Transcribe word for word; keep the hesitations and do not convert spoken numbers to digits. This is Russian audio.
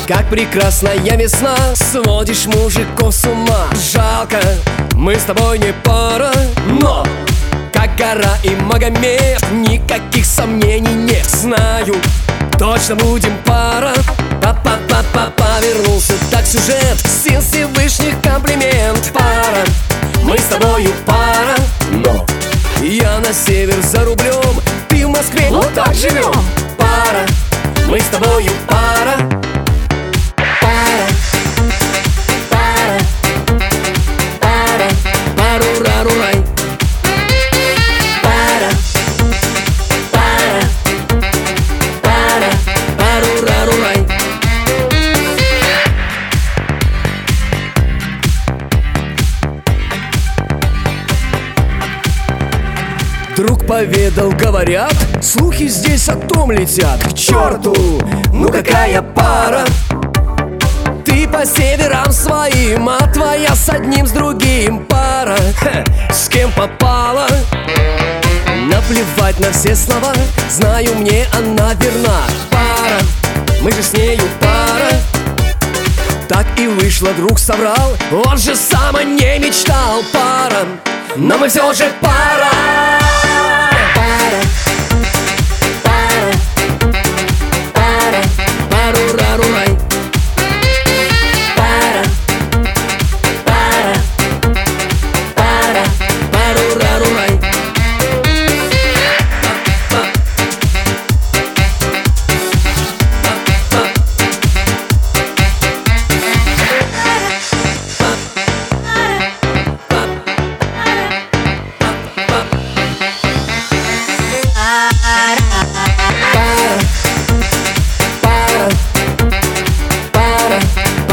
Как прекрасная весна, сводишь мужиков с ума. Жалко, мы с тобой не пара, но как гора и Магомед, никаких сомнений нет. Знаю, точно будем пара. Па-па-па-па-па, вернулся так сюжет, сил Всевышних комплимент. Пара, мы с тобою пара, но я на север за рублем, ты в Москве, вот так живем. Пара, мы с тобою пара. Друг поведал, говорят, слухи здесь о том летят. К черту, ну какая пара. Ты по северам своим, а твоя с одним, с другим пара. Ха, с кем попала? Наплевать на все слова, знаю, мне она верна. Пара, мы же с нею пара. Так и вышло, друг соврал, он же сам о ней мечтал. Пара, но мы все же пара.